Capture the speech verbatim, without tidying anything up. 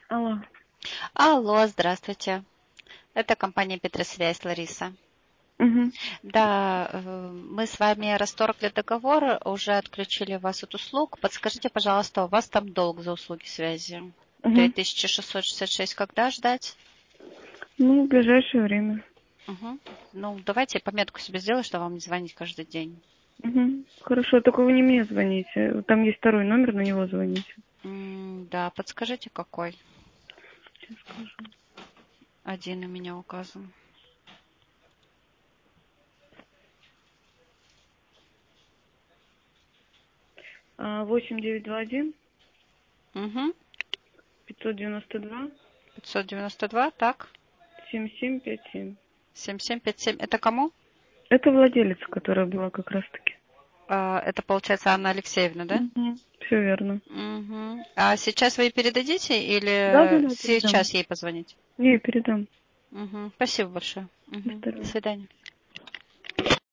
Алло. Алло, здравствуйте. Это компания Петросвязь, Лариса. Угу. Да, э, мы с вами расторгли договор, уже отключили вас от услуг. Подскажите, пожалуйста, у вас там долг за услуги связи? Угу. три тысячи шестьсот шестьдесят шесть, когда ждать? Ну, в ближайшее время. Угу. Ну, давайте я пометку себе сделаю, что вам не звонить каждый день. Угу. Хорошо, только вы не мне звоните. Там есть второй номер, на него звоните. М, Да, подскажите, какой? Сейчас скажу. Один у меня указан. А, восемь девять два один Угу. пятьсот девяносто два пятьсот девяносто два, так? семь семь пять семь. семь семь пять семь. Это кому? Это владелица, которая была как раз-таки. А, Это, получается, Анна Алексеевна, да? Угу. Все верно. Мгм. А сейчас вы ей передадите Да, да, или да, передам. сейчас ей позвонить? Не, передам. Мгм. Спасибо большое. До Мгм. До свидания. свидания.